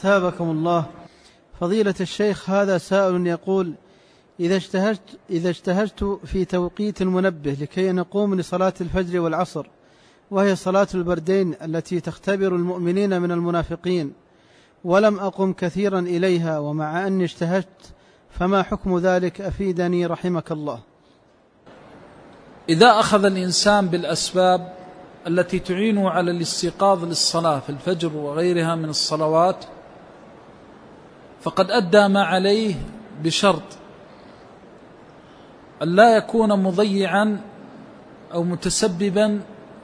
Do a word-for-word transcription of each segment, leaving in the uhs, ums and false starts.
أثابكم الله. فضيلة الشيخ، هذا سائل يقول: إذا اجتهدت, إذا اجتهدت في توقيت المنبه لكي نقوم لصلاة الفجر والعصر، وهي صلاة البردين التي تختبر المؤمنين من المنافقين، ولم أقم كثيرا إليها ومع أني اجتهدت، فما حكم ذلك؟ أفيدني رحمك الله. إذا أخذ الإنسان بالأسباب التي تعينه على الاستيقاظ للصلاة في الفجر وغيرها من الصلوات، فقد أدى ما عليه بشرط أن لا يكون مضيعا أو متسببا،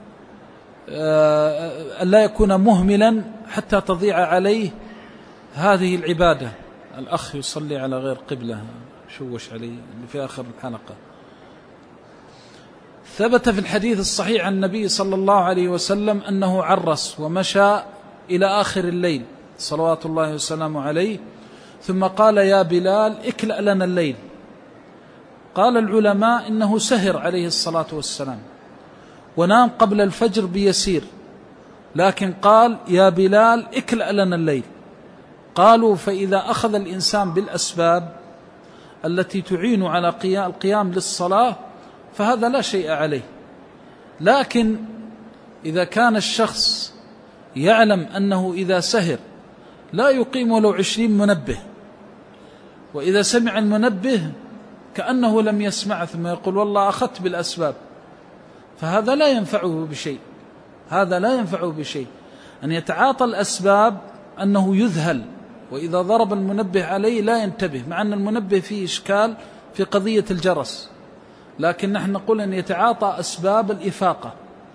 أن لا يكون مهملا حتى تضيع عليه هذه العبادة. الأخ يصلي على غير قبلة، شوش عليه اللي في آخر الحلقة. ثبت في الحديث الصحيح عن النبي صلى الله عليه وسلم أنه عرس ومشى إلى آخر الليل صلوات الله وسلامه عليه، ثم قال: يا بلال اكلأ لنا الليل. قال العلماء إنه سهر عليه الصلاة والسلام ونام قبل الفجر بيسير، لكن قال: يا بلال اكلأ لنا الليل. قالوا: فإذا أخذ الإنسان بالأسباب التي تعين على القيام للصلاة فهذا لا شيء عليه. لكن إذا كان الشخص يعلم أنه إذا سهر لا يقيم ولو عشرين منبه، وإذا سمع المنبه كأنه لم يسمع، ثم يقول: والله أخذت بالأسباب، فهذا لا ينفعه بشيء. هذا لا ينفعه بشيء. أن يتعاطى الأسباب أنه يذهل، وإذا ضرب المنبه عليه لا ينتبه، مع أن المنبه فيه إشكال في قضية الجرس، لكن نحن نقول أن يتعاطى أسباب الإفاقة.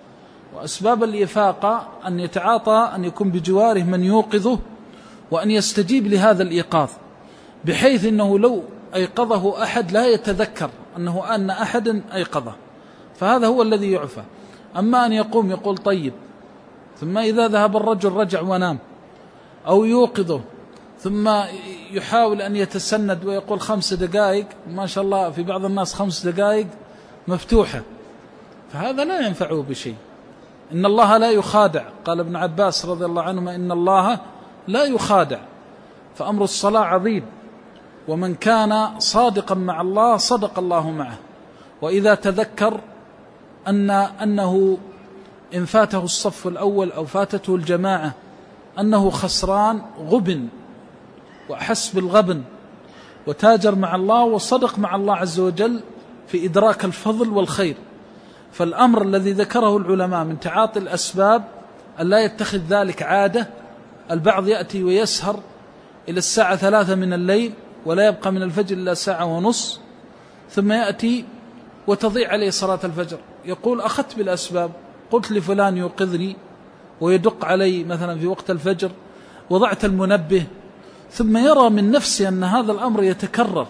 وأسباب الإفاقة أن يتعاطى أن يكون بجواره من يوقظه، وأن يستجيب لهذا الإيقاظ، بحيث أنه لو أيقظه أحد لا يتذكر أنه أن أحد أيقظه، فهذا هو الذي يعفى. أما أن يقوم يقول طيب، ثم إذا ذهب الرجل رجع ونام، أو يوقظه ثم يحاول أن يتسند ويقول خمس دقائق، ما شاء الله في بعض الناس خمس دقائق مفتوحة، فهذا لا ينفعه بشيء. إن الله لا يخادع، قال ابن عباس رضي الله عنهما: إن الله لا يخادع. فأمر الصلاة عظيم، ومن كان صادقا مع الله صدق الله معه. وإذا تذكر أن أنه إن فاته الصف الأول أو فاتته الجماعة أنه خسران، غبن وأحس بالغبن، وتاجر مع الله وصدق مع الله عز وجل في إدراك الفضل والخير. فالأمر الذي ذكره العلماء من تعاطي الأسباب أن لا يتخذ ذلك عادة. البعض يأتي ويسهر إلى الساعة ثلاثة من الليل ولا يبقى من الفجر إلا ساعة ونص، ثم يأتي وتضيع عليه صلاة الفجر، يقول: أخذت بالأسباب، قلت لفلان يوقظني ويدق علي مثلا في وقت الفجر، وضعت المنبه، ثم يرى من نفسه أن هذا الأمر يتكرر.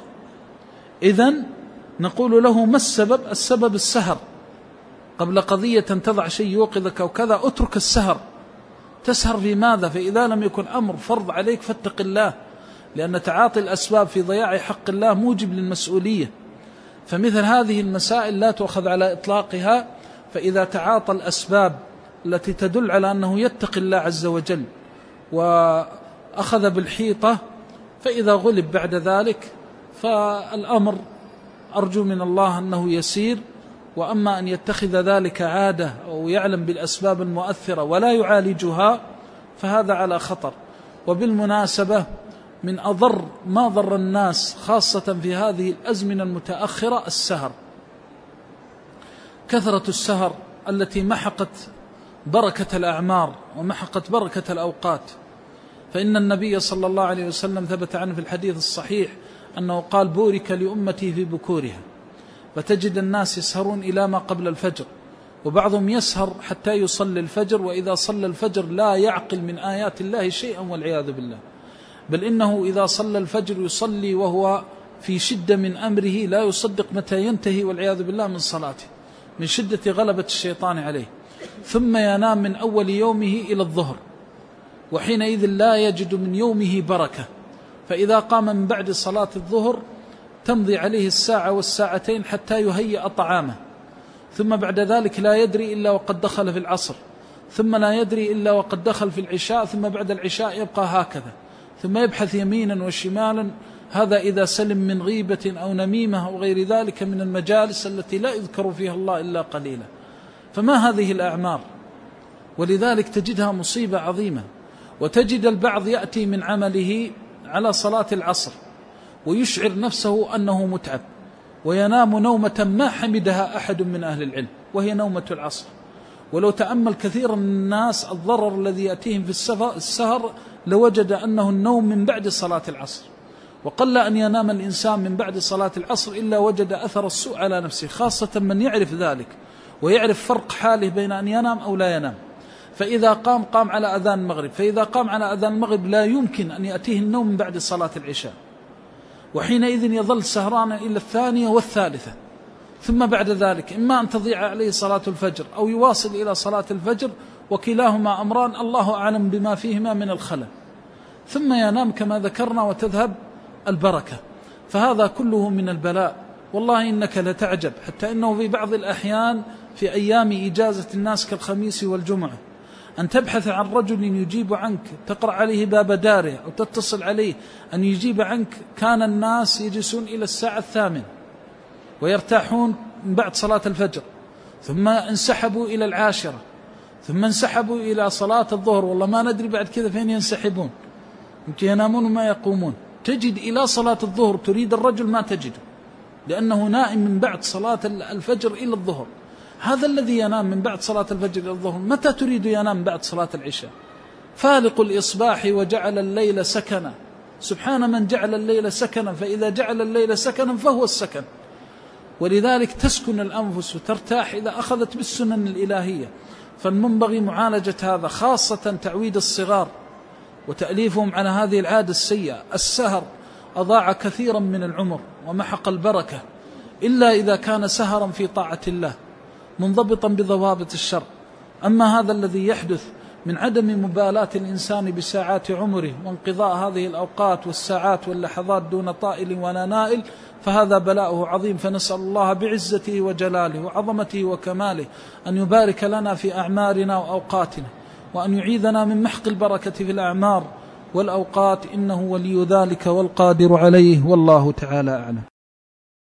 إذن نقول له: ما السبب؟ السبب السهر. قبل قضية تضع شيء يوقظك أو كذا، اترك السهر. تسهر في ماذا؟ فإذا لم يكن أمر فرض عليك فاتق الله، لأن تعاطي الأسباب في ضياع حق الله موجب للمسؤولية. فمثل هذه المسائل لا تؤخذ على إطلاقها. فإذا تعاطى الأسباب التي تدل على أنه يتقي الله عز وجل وأخذ بالحيطة، فإذا غلب بعد ذلك فالأمر أرجو من الله أنه يسير. وأما أن يتخذ ذلك عادة أو يعلم بالأسباب المؤثرة ولا يعالجها، فهذا على خطر. وبالمناسبة من أضر ما ضر الناس خاصة في هذه الأزمنة المتأخرة السهر، كثرة السهر التي محقت بركة الأعمار ومحقت بركة الأوقات. فإن النبي صلى الله عليه وسلم ثبت عنه في الحديث الصحيح أنه قال: بورك لأمتي في بكورها. فتجد الناس يسهرون إلى ما قبل الفجر، وبعضهم يسهر حتى يصلي الفجر، وإذا صلى الفجر لا يعقل من آيات الله شيئا والعياذ بالله، بل إنه إذا صلى الفجر يصلي وهو في شدة من أمره، لا يصدق متى ينتهي والعياذ بالله من صلاته من شدة غلبة الشيطان عليه، ثم ينام من أول يومه إلى الظهر، وحينئذ لا يجد من يومه بركة. فإذا قام من بعد صلاة الظهر تمضي عليه الساعة والساعتين حتى يهيئ طعامه، ثم بعد ذلك لا يدري إلا وقد دخل في العصر، ثم لا يدري إلا وقد دخل في العشاء، ثم بعد العشاء يبقى هكذا. ثم يبحث يمينا وشمالا، هذا إذا سلم من غيبة أو نميمة أو غير ذلك من المجالس التي لا يذكر فيها الله إلا قليلا. فما هذه الأعمار؟ ولذلك تجدها مصيبة عظيمة. وتجد البعض يأتي من عمله على صلاة العصر ويشعر نفسه أنه متعب، وينام نومة ما حمدها أحد من أهل العلم، وهي نومة العصر. ولو تأمل كثيرا من الناس الضرر الذي يأتيهم في السهر لوجد أنه النوم من بعد صلاة العصر، وقل أن ينام الإنسان من بعد صلاة العصر إلا وجد أثر السوء على نفسه، خاصة من يعرف ذلك ويعرف فرق حاله بين أن ينام أو لا ينام. فإذا قام قام على أذان المغرب، فإذا قام على أذان المغرب لا يمكن أن يأتيه النوم من بعد صلاة العشاء، وحينئذ يظل سهرانا إلى الثانية والثالثة، ثم بعد ذلك إما أن تضيع عليه صلاة الفجر أو يواصل إلى صلاة الفجر، وكلاهما أمران الله أعلم بما فيهما من الخلل، ثم ينام كما ذكرنا وتذهب البركة. فهذا كله من البلاء. والله إنك لتعجب، حتى إنه في بعض الأحيان في أيام إجازة الناس كالخميس والجمعة أن تبحث عن رجل يجيب عنك، تقرأ عليه باب داره أو تتصل عليه أن يجيب عنك، كان الناس يجلسون إلى الساعة الثامنة ويرتاحون من بعد صلاة الفجر، ثم انسحبوا إلى العاشرة، ثم انسحبوا إلى صلاة الظهر، والله ما ندري بعد كذا فين ينسحبون، يمكن ينامون وما يقومون. تجد إلى صلاة الظهر تريد الرجل ما تجده، لأنه نائم من بعد صلاة الفجر إلى الظهر. هذا الذي ينام من بعد صلاة الفجر إلى الظهر متى تريد ينام بعد صلاة العشاء؟ فالق الإصباح وجعل الليل سكنا. سبحان من جعل الليل سكنا، فإذا جعل الليل سكنا فهو السكن. ولذلك تسكن الأنفس وترتاح إذا أخذت بالسنن الإلهية. فالمنبغي معالجة هذا، خاصة تعويد الصغار وتأليفهم على هذه العادة السيئة. السهر أضاع كثيرا من العمر ومحق البركة، إلا إذا كان سهرا في طاعة الله منضبطا بضوابط الشرع. أما هذا الذي يحدث من عدم مبالاة الإنسان بساعات عمره وانقضاء هذه الأوقات والساعات واللحظات دون طائل ولا نائل، فهذا بلاؤه عظيم. فنسأل الله بعزته وجلاله وعظمته وكماله أن يبارك لنا في أعمارنا وأوقاتنا، وأن يعيذنا من محق البركة في الأعمار والأوقات، إنه ولي ذلك والقادر عليه، والله تعالى أعلم.